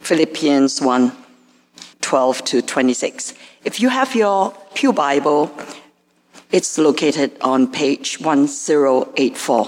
Philippians 1:12-26. If you have your Pew Bible, it's located on page 1084.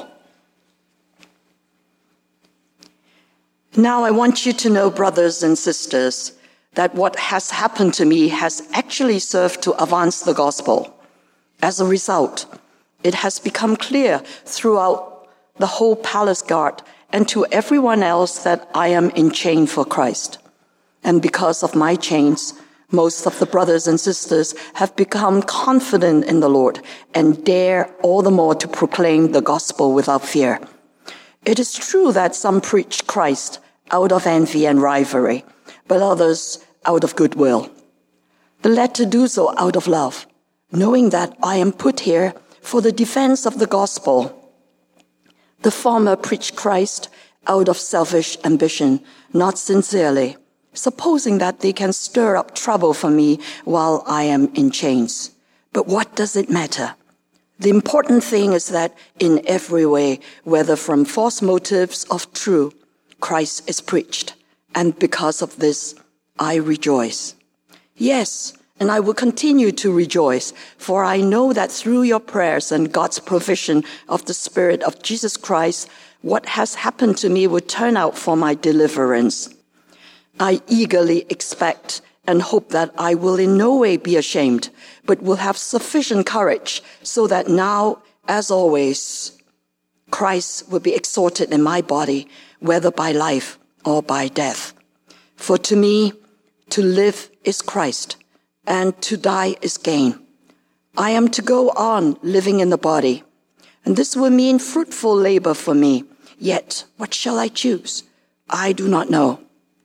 Now I want you to know, brothers and sisters, that what has happened to me has actually served to advance the gospel. As a result, it has become clear throughout the whole palace guard and to everyone else that I am in chain for Christ. And because of my chains, most of the brothers and sisters have become confident in the Lord and dare all the more to proclaim the gospel without fear. It is true that some preach Christ out of envy and rivalry, but others out of goodwill. The latter do so out of love, knowing that I am put here for the defense of the gospel. The former preach Christ out of selfish ambition, not sincerely, supposing that they can stir up trouble for me while I am in chains. But what does it matter? The important thing is that in every way, whether from false motives or true, Christ is preached. And because of this, I rejoice. Yes, and I will continue to rejoice, for I know that through your prayers and God's provision of the Spirit of Jesus Christ, what has happened to me will turn out for my deliverance. I eagerly expect and hope that I will in no way be ashamed, but will have sufficient courage so that now, as always, Christ will be exalted in my body, whether by life or by death. For to me, to live is Christ, and to die is gain. I am to go on living in the body, and this will mean fruitful labor for me. Yet, what shall I choose? I do not know.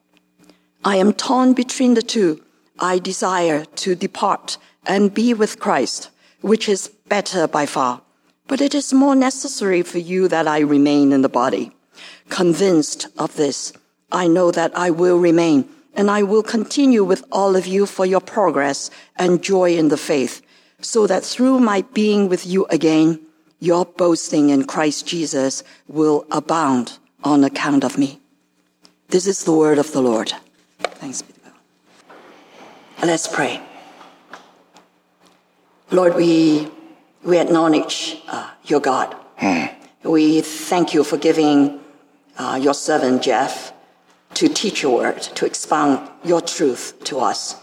I am torn between the two. I desire to depart and be with Christ, which is better by far. But it is more necessary for you that I remain in the body. Convinced of this, I know that I will remain, and I will continue with all of you for your progress and joy in the faith, so that through my being with you again, your boasting in Christ Jesus will abound on account of me. This is the word of the Lord. Thanks be to God. Let's pray. Lord, we acknowledge your God. We thank you for giving your servant Jeff to teach your word, to expound your truth to us.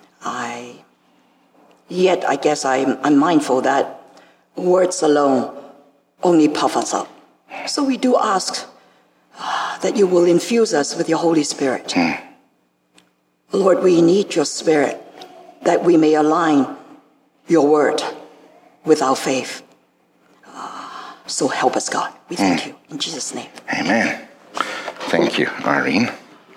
Yet I guess I'm mindful that words alone only puff us up. So we do ask that you will infuse us with your Holy Spirit. Lord, we need your Spirit that we may align your word with our faith. So help us, God. We thank you. In Jesus' name. Amen. Thank you, Irene.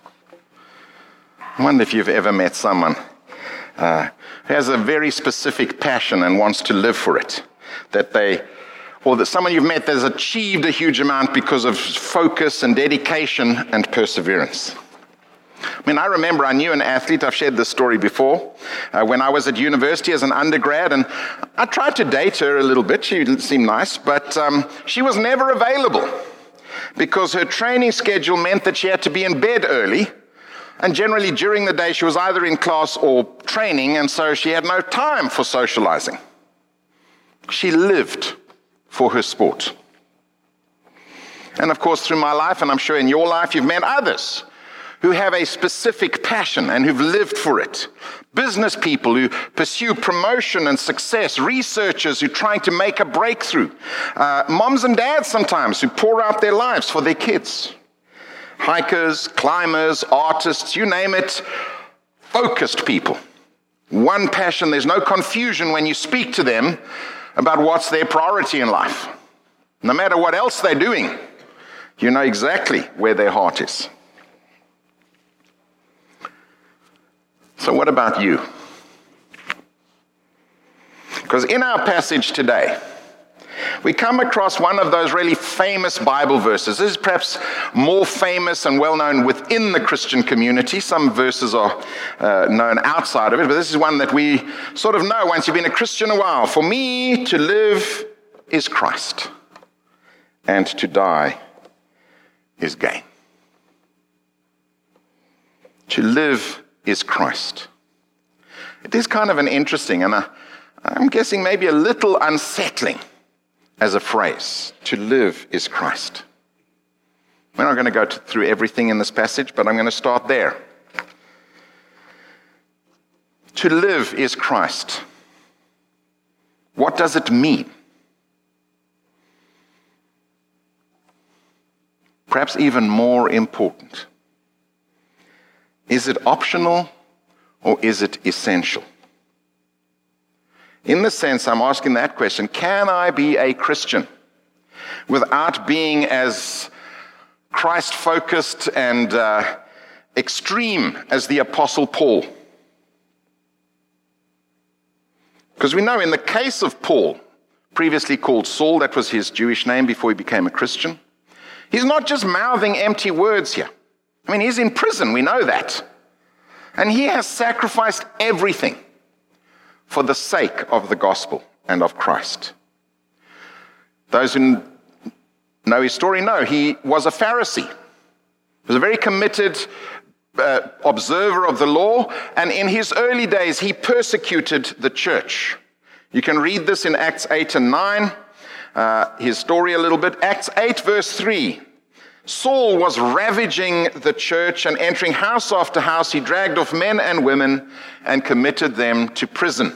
I wonder if you've ever met someone who has a very specific passion and wants to live for it. That someone you've met that has achieved a huge amount because of focus and dedication and perseverance. I mean, I remember I knew an athlete, I've shared this story before, when I was at university as an undergrad, and I tried to date her a little bit. She seemed nice, but she was never available because her training schedule meant that she had to be in bed early, and generally during the day she was either in class or training, and so she had no time for socializing. She lived for her sport. And of course, through my life, and I'm sure in your life, you've met others who have a specific passion and who've lived for it. Business people who pursue promotion and success. Researchers who are trying to make a breakthrough. Moms and dads sometimes who pour out their lives for their kids. Hikers, climbers, artists, you name it. Focused people. One passion, there's no confusion when you speak to them about what's their priority in life. No matter what else they're doing, you know exactly where their heart is. So what about you? Because in our passage today, we come across one of those really famous Bible verses. This is perhaps more famous and well-known within the Christian community. Some verses are known outside of it, but this is one that we sort of know once you've been a Christian a while. For me, to live is Christ, and to die is gain. To live is Christ. It is kind of an interesting, and I'm guessing maybe a little unsettling as a phrase. To live is Christ. We're not going to go through everything in this passage, but I'm going to start there. To live is Christ. What does it mean? Perhaps even more important, is it optional or is it essential? In the sense, I'm asking that question, can I be a Christian without being as Christ-focused and extreme as the Apostle Paul? Because we know in the case of Paul, previously called Saul, that was his Jewish name before he became a Christian, he's not just mouthing empty words here. I mean, he's in prison, we know that. And he has sacrificed everything for the sake of the gospel and of Christ. Those who know his story know he was a Pharisee. He was a very committed observer of the law, and in his early days he persecuted the church. You can read this in Acts 8 and 9, his story a little bit. Acts 8 verse 3. Saul was ravaging the church and entering house after house. He dragged off men and women and committed them to prison.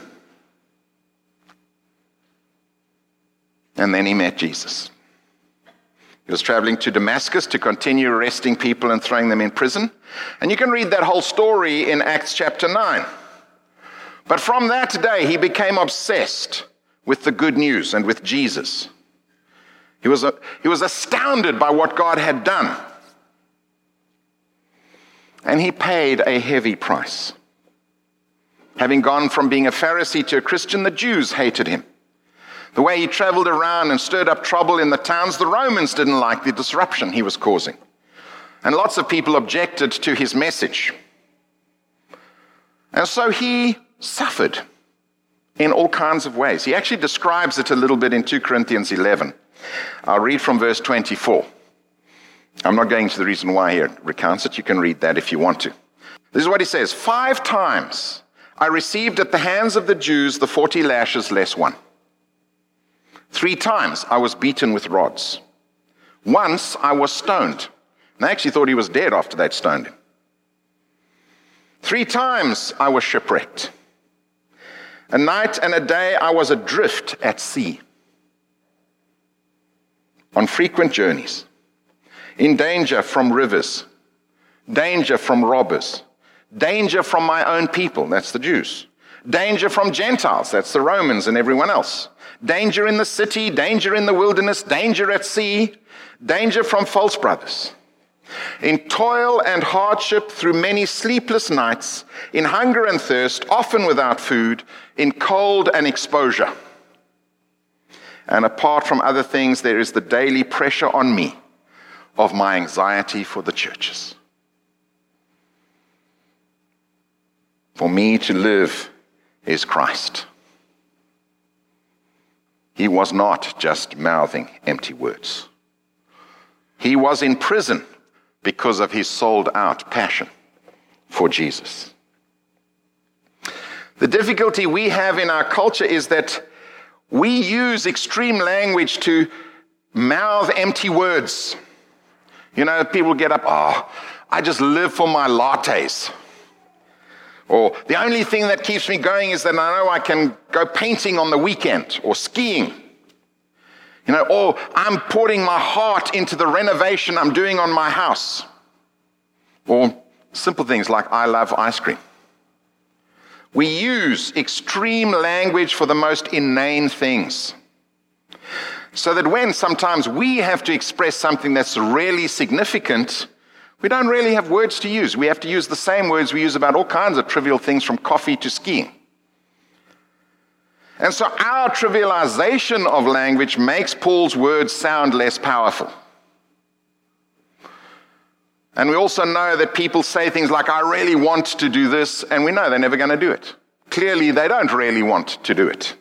And then he met Jesus. He was traveling to Damascus to continue arresting people and throwing them in prison. And you can read that whole story in Acts chapter 9. But from that day, he became obsessed with the good news and with Jesus. He was astounded by what God had done. And he paid a heavy price. Having gone from being a Pharisee to a Christian, the Jews hated him. The way he traveled around and stirred up trouble in the towns, the Romans didn't like the disruption he was causing. And lots of people objected to his message. And so he suffered in all kinds of ways. He actually describes it a little bit in 2 Corinthians 11. I'll read from verse 24. I'm not going to the reason why he recounts it. You can read that if you want to. This is what he says. 5 times I received at the hands of the Jews the 40 lashes less one. 3 times I was beaten with rods. Once I was stoned. And I actually thought he was dead after they'd stoned him. 3 times I was shipwrecked. A night and a day I was adrift at sea. On frequent journeys, in danger from rivers, danger from robbers, danger from my own people, that's the Jews, danger from Gentiles, that's the Romans and everyone else, danger in the city, danger in the wilderness, danger at sea, danger from false brothers, in toil and hardship through many sleepless nights, in hunger and thirst, often without food, in cold and exposure. And apart from other things, there is the daily pressure on me of my anxiety for the churches. For me to live is Christ. He was not just mouthing empty words. He was in prison because of his sold-out passion for Jesus. The difficulty we have in our culture is that we use extreme language to mouth empty words. You know, people get up, I just live for my lattes. Or the only thing that keeps me going is that I know I can go painting on the weekend or skiing. You know, or I'm pouring my heart into the renovation I'm doing on my house. Or simple things like I love ice cream. We use extreme language for the most inane things. So that when sometimes we have to express something that's really significant, we don't really have words to use. We have to use the same words we use about all kinds of trivial things from coffee to skiing. And so our trivialization of language makes Paul's words sound less powerful. And we also know that people say things like, I really want to do this, and we know they're never going to do it. Clearly, they don't really want to do it.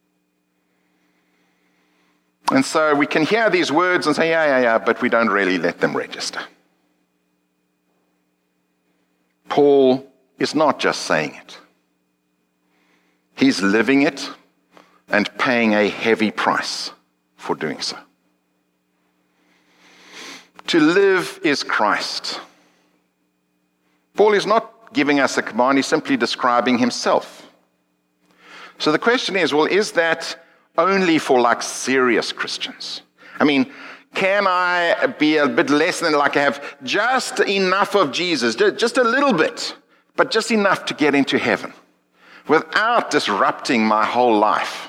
And so we can hear these words and say, yeah, but we don't really let them register. Paul is not just saying it. He's living it and paying a heavy price for doing so. To live is Christ. Paul is not giving us a command, he's simply describing himself. So the question is, well, is that only for serious Christians? I mean, can I be a bit less than I have just enough of Jesus, just a little bit, but just enough to get into heaven without disrupting my whole life?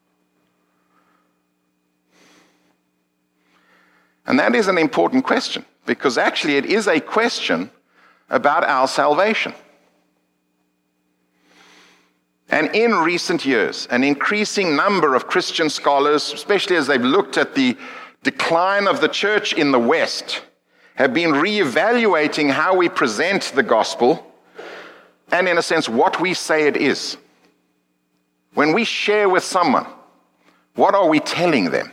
And that is an important question, because actually it is a question about our salvation. And in recent years, an increasing number of Christian scholars, especially as they've looked at the decline of the church in the West, have been reevaluating how we present the gospel and, in a sense, what we say it is. When we share with someone, what are we telling them?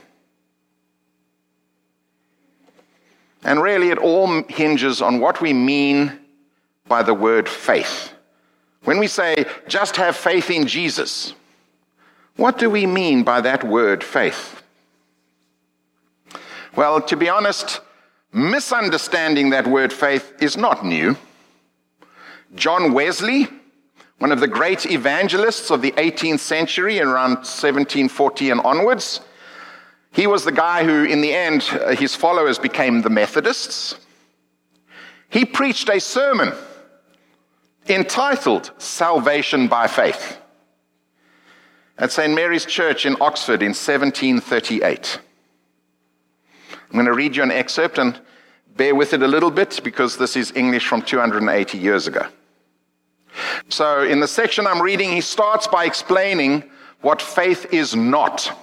And really, it all hinges on what we mean by the word faith. When we say, just have faith in Jesus, what do we mean by that word faith? Well, to be honest, misunderstanding that word faith is not new. John Wesley, one of the great evangelists of the 18th century, around 1740 and onwards, he was the guy who, in the end, his followers became the Methodists. He preached a sermon entitled Salvation by Faith at St. Mary's Church in Oxford in 1738. I'm going to read you an excerpt and bear with it a little bit because this is English from 280 years ago. So in the section I'm reading, he starts by explaining what faith is not.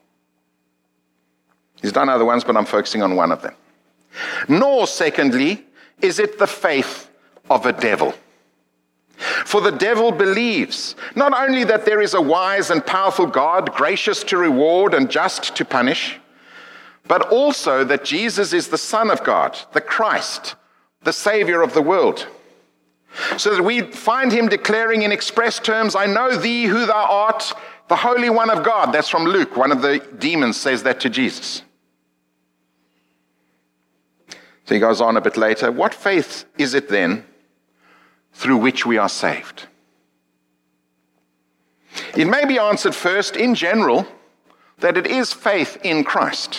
He's done other ones, but I'm focusing on one of them. Nor, secondly, is it the faith of a devil. For the devil believes not only that there is a wise and powerful God, gracious to reward and just to punish, but also that Jesus is the Son of God, the Christ, the Savior of the world. So that we find him declaring in express terms, I know thee who thou art, the Holy One of God. That's from Luke. One of the demons says that to Jesus. So he goes on a bit later. What faith is it then through which we are saved? It may be answered first, in general, that it is faith in Christ.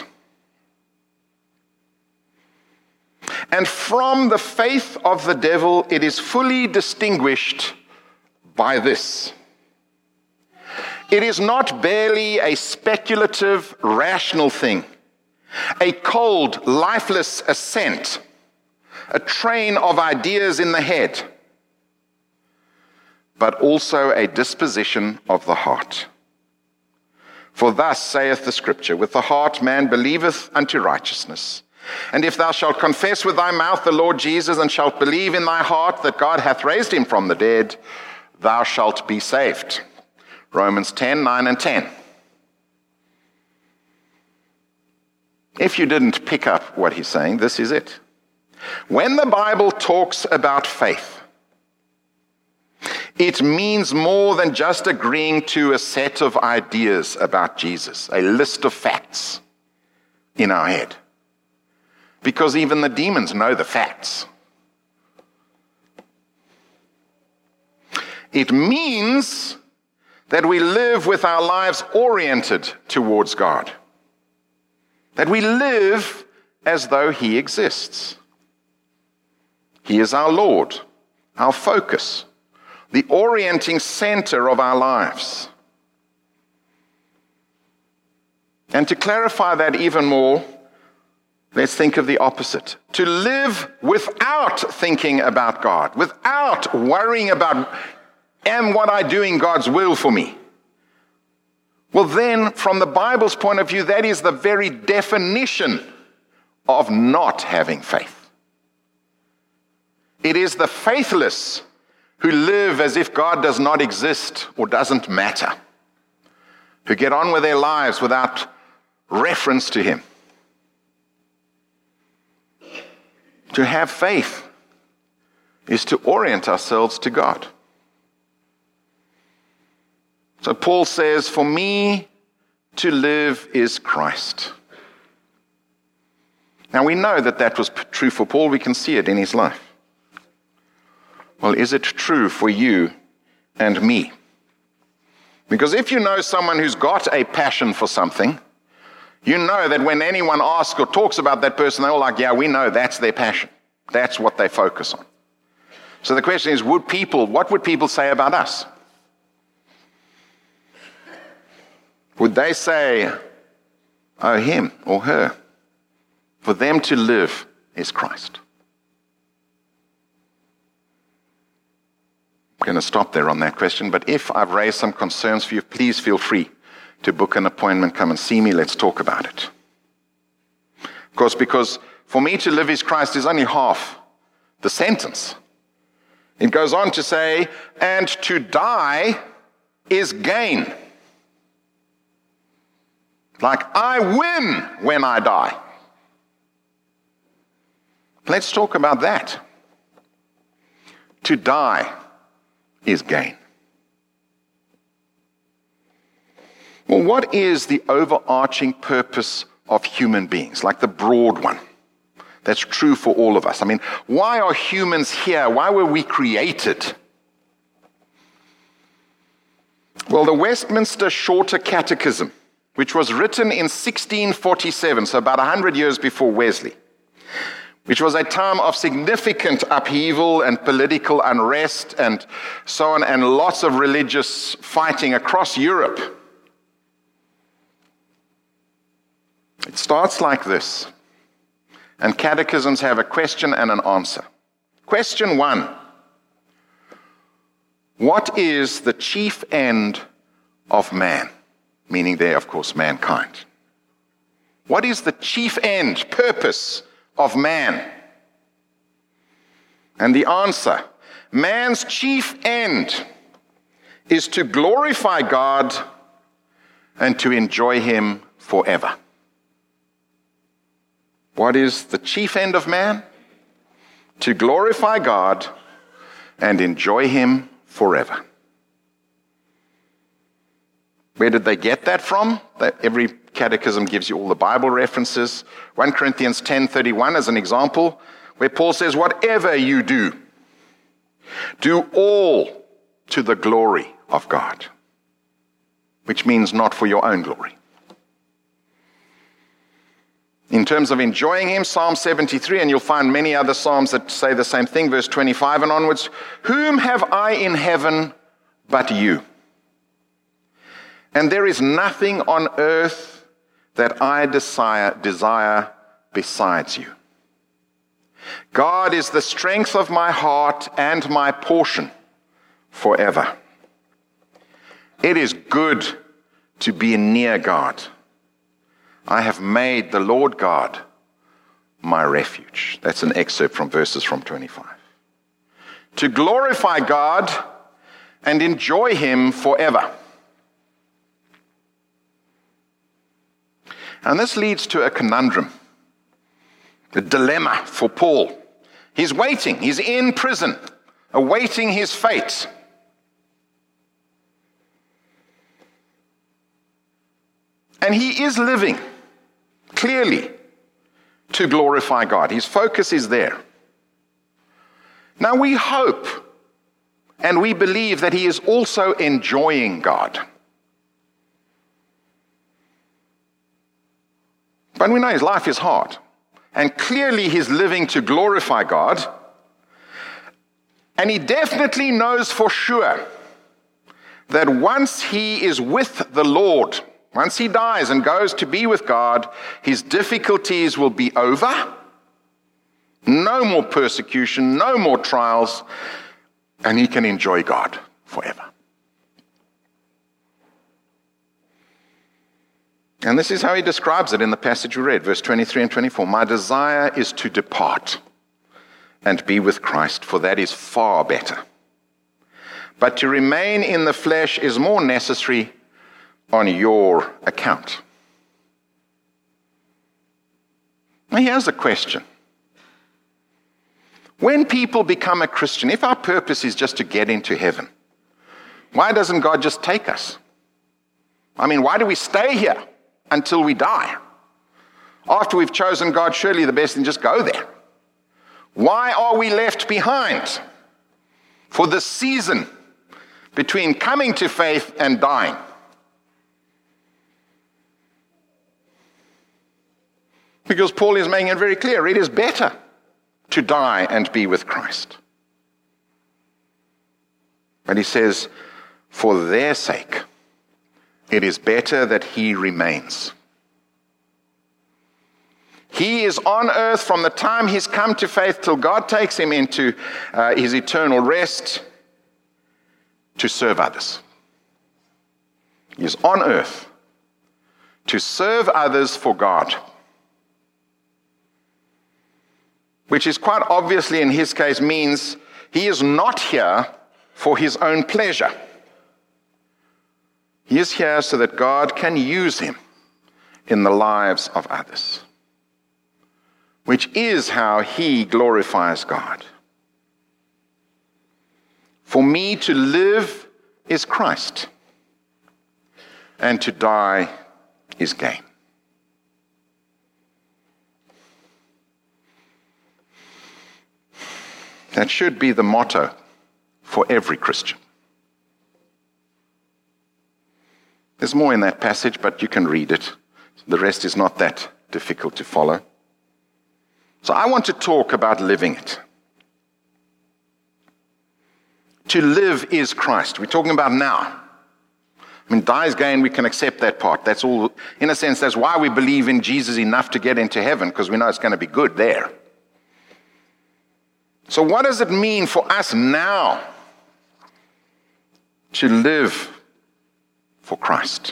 And from the faith of the devil, it is fully distinguished by this. It is not barely a speculative, rational thing, a cold, lifeless assent, a train of ideas in the head, but also a disposition of the heart. For thus saith the Scripture, with the heart man believeth unto righteousness. And if thou shalt confess with thy mouth the Lord Jesus, and shalt believe in thy heart that God hath raised him from the dead, thou shalt be saved. Romans 10, 9 and 10. If you didn't pick up what he's saying, this is it. When the Bible talks about faith, it means more than just agreeing to a set of ideas about Jesus, a list of facts in our head. Because even the demons know the facts. It means that we live with our lives oriented towards God. That we live as though he exists. He is our Lord, our focus, the orienting center of our lives. And to clarify that even more, let's think of the opposite. To live without thinking about God, without worrying about, am what I do in God's will for me? Well, then, from the Bible's point of view, that is the very definition of not having faith. It is the faithless who live as if God does not exist or doesn't matter, who get on with their lives without reference to him. To have faith is to orient ourselves to God. So Paul says, for me to live is Christ. Now we know that that was true for Paul. We can see it in his life. Well, is it true for you and me? Because if you know someone who's got a passion for something, you know that when anyone asks or talks about that person, they're all like, yeah, we know that's their passion. That's what they focus on. So the question is, what would people say about us? Would they say, oh, him or her? For them to live is Christ. I'm going to stop there on that question, but if I've raised some concerns for you, please feel free to book an appointment, come and see me, let's talk about it. Of course, because for me to live is Christ is only half the sentence. It goes on to say, and to die is gain. Like, I win when I die. Let's talk about that. To die is gain. Well, what is the overarching purpose of human beings, like the broad one? That's true for all of us. I mean, why are humans here? Why were we created? Well, the Westminster Shorter Catechism, which was written in 1647, so about 100 years before Wesley, which was a time of significant upheaval and political unrest and so on, and lots of religious fighting across Europe. It starts like this, and catechisms have a question and an answer. Question 1. What is the chief end of man? Meaning there, of course, mankind. What is the chief end, purpose of man? And the answer, man's chief end is to glorify God and to enjoy him forever. What is the chief end of man? To glorify God and enjoy him forever. Where did they get that from? Every catechism gives you all the Bible references. 1 Corinthians 10:31 as an example, where Paul says, whatever you do, do all to the glory of God. Which means not for your own glory. In terms of enjoying him, Psalm 73, and you'll find many other psalms that say the same thing, verse 25 and onwards, whom have I in heaven but you? And there is nothing on earth that I desire besides you. God is the strength of my heart and my portion forever. It is good to be near God. I have made the Lord God my refuge. That's an excerpt from verses from 25. To glorify God and enjoy him forever. And this leads to a conundrum, a dilemma for Paul. He's waiting, he's in prison, awaiting his fate. And he is living, clearly, to glorify God. His focus is there. Now we hope and we believe that he is also enjoying God. But we know his life is hard. And clearly he's living to glorify God. And he definitely knows for sure that once he is with the Lord, once he dies and goes to be with God, his difficulties will be over. No more persecution, no more trials, and he can enjoy God forever. And this is how he describes it in the passage we read, verse 23 and 24. My desire is to depart and be with Christ, for that is far better. But to remain in the flesh is more necessary on your account. Now here's a question. When people become a Christian, if our purpose is just to get into heaven, why doesn't God just take us? I mean, why do we stay here until we die? After we've chosen God, surely the best thing just go there. Why are we left behind for the season between coming to faith and dying? Because Paul is making it very clear, it is better to die and be with Christ. But he says, for their sake, it is better that he remains. He is on earth from the time he's come to faith till God takes him into his eternal rest to serve others. He is on earth to serve others for God, which is quite obviously in his case means he is not here for his own pleasure. He is here so that God can use him in the lives of others, which is how he glorifies God. For me to live is Christ, and to die is gain. That should be the motto for every Christian. There's more in that passage, but you can read it. The rest is not that difficult to follow. So I want to talk about living it. To live is Christ. We're talking about now. I mean, die is gain, we can accept that part. That's all, in a sense, that's why we believe in Jesus enough to get into heaven, because we know it's going to be good there. So what does it mean for us now to live for Christ?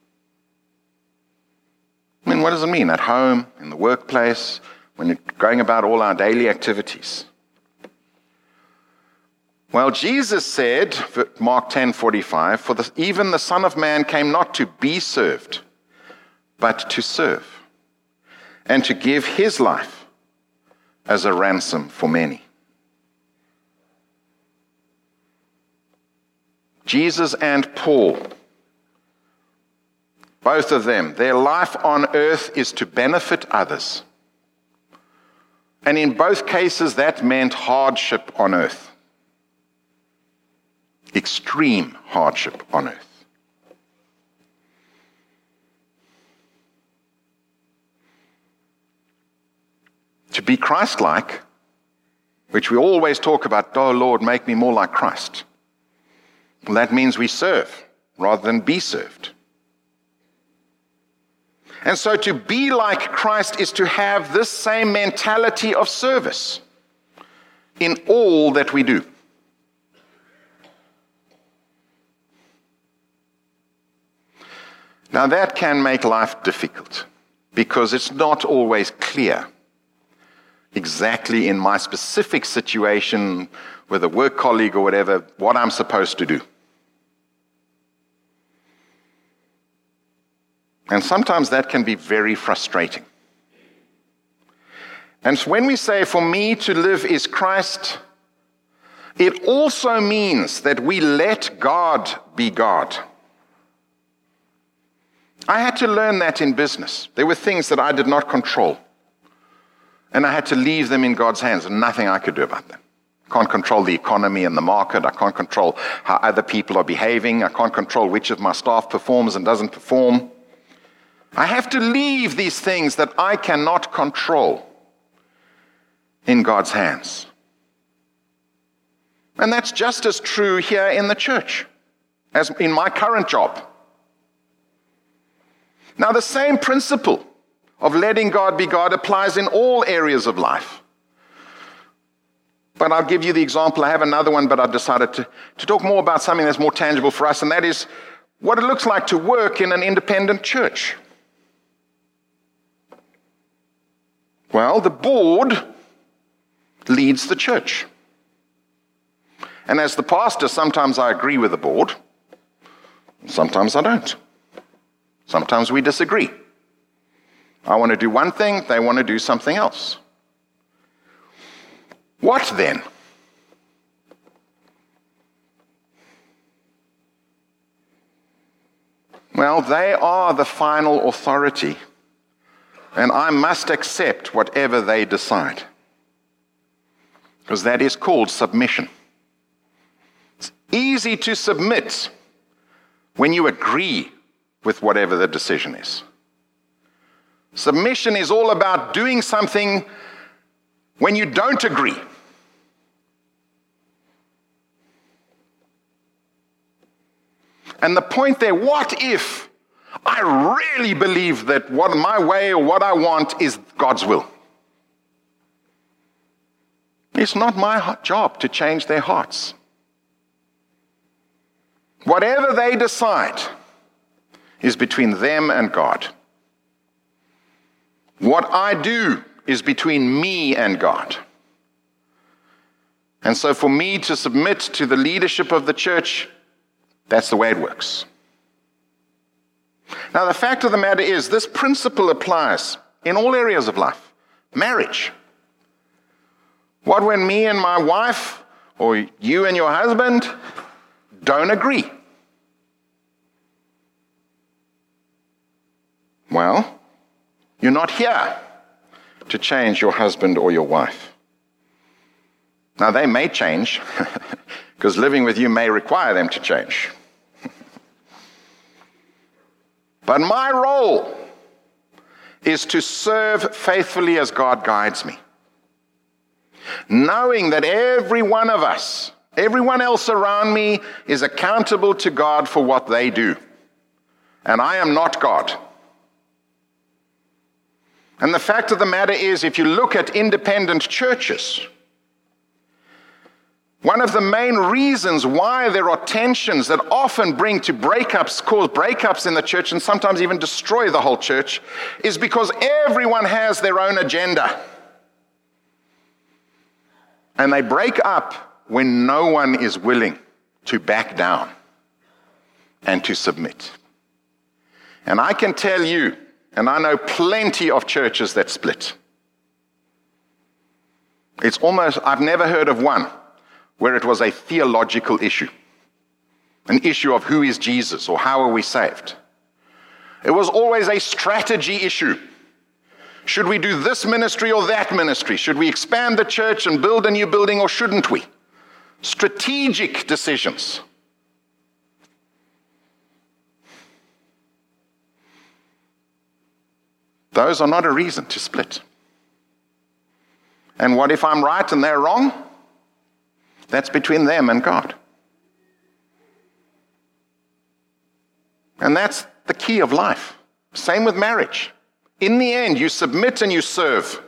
I mean, what does it mean at home, in the workplace, when you're going about all our daily activities? Well, Jesus said, Mark 10:45, for even the Son of Man came not to be served, but to serve, and to give his life as a ransom for many. Jesus and Paul, both of them, their life on earth is to benefit others. And in both cases, that meant hardship on earth. Extreme hardship on earth. To be Christ-like, which we always talk about, oh Lord, make me more like Christ. Well, that means we serve rather than be served. And so to be like Christ is to have this same mentality of service in all that we do. Now that can make life difficult because it's not always clear exactly in my specific situation with a work colleague or whatever what I'm supposed to do. And sometimes that can be very frustrating. And when we say, for me to live is Christ, it also means that we let God be God. I had to learn that in business. There were things that I did not control. And I had to leave them in God's hands, and nothing I could do about them. I can't control the economy and the market. I can't control how other people are behaving. I can't control which of my staff performs and doesn't perform. I have to leave these things that I cannot control in God's hands. And that's just as true here in the church as in my current job. Now, the same principle of letting God be God applies in all areas of life. But I'll give you the example. I have another one, but I've decided to talk more about something that's more tangible for us, and that is what it looks like to work in an independent church. Well, the board leads the church. And as the pastor, sometimes I agree with the board, sometimes I don't. Sometimes we disagree. I want to do one thing, they want to do something else. What then? Well, they are the final authority, and I must accept whatever they decide, because that is called submission. It's easy to submit when you agree with whatever the decision is. Submission is all about doing something when you don't agree. And the point there, what if I really believe that what my way or what I want is God's will? It's not my job to change their hearts. Whatever they decide is between them and God. What I do is between me and God. And so for me to submit to the leadership of the church, that's the way it works. Now, the fact of the matter is, this principle applies in all areas of life. Marriage. What when me and my wife, or you and your husband, don't agree? Well, you're not here to change your husband or your wife. Now, they may change, because living with you may require them to change. But my role is to serve faithfully as God guides me, knowing that every one of us, everyone else around me, is accountable to God for what they do. And I am not God. And the fact of the matter is, if you look at independent churches, one of the main reasons why there are tensions that often bring to breakups, cause breakups in the church, and sometimes even destroy the whole church, is because everyone has their own agenda. And they break up when no one is willing to back down and to submit. And I can tell you, and I know plenty of churches that split. It's almost, I've never heard of one where it was a theological issue, an issue of who is Jesus or how are we saved. It was always a strategy issue. Should we do this ministry or that ministry? Should we expand the church and build a new building or shouldn't we? Strategic decisions. Those are not a reason to split. And what if I'm right and they're wrong? That's between them and God. And that's the key of life. Same with marriage. In the end, you submit and you serve.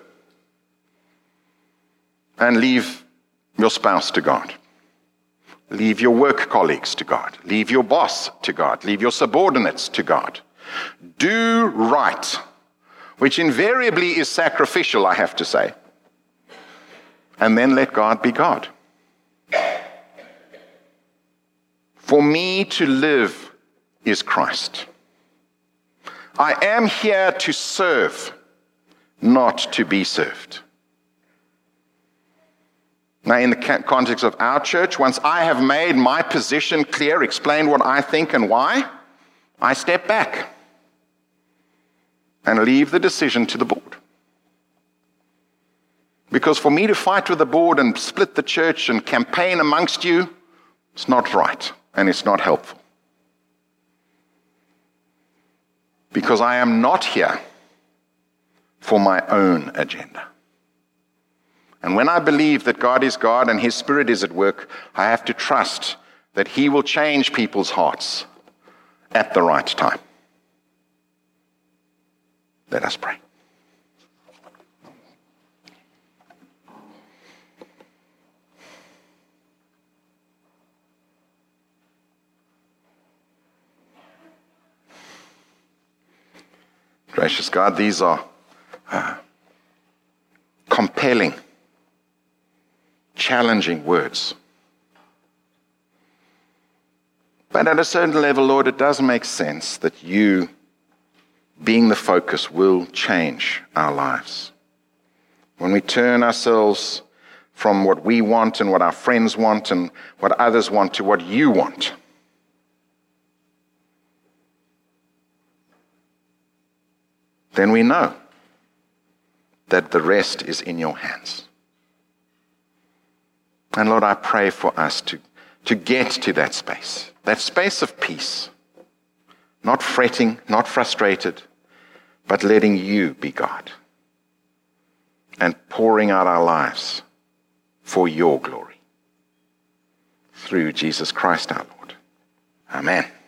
And leave your spouse to God. Leave your work colleagues to God. Leave your boss to God. Leave your subordinates to God. Do right, which invariably is sacrificial, I have to say. And then let God be God. For me to live is Christ. I am here to serve, not to be served. Now, in the context of our church, once I have made my position clear, explained what I think and why, I step back and leave the decision to the board. Because for me to fight with the board and split the church and campaign amongst you, it's not right and it's not helpful. Because I am not here for my own agenda. And when I believe that God is God and His Spirit is at work, I have to trust that He will change people's hearts at the right time. Let us pray. Gracious God, these are compelling, challenging words. But at a certain level, Lord, it does make sense that you, being the focus, will change our lives. When we turn ourselves from what we want and what our friends want and what others want to what you want. Then we know that the rest is in your hands. And Lord, I pray for us to get to that space of peace, not fretting, not frustrated, but letting you be God and pouring out our lives for your glory. Through Jesus Christ our Lord. Amen.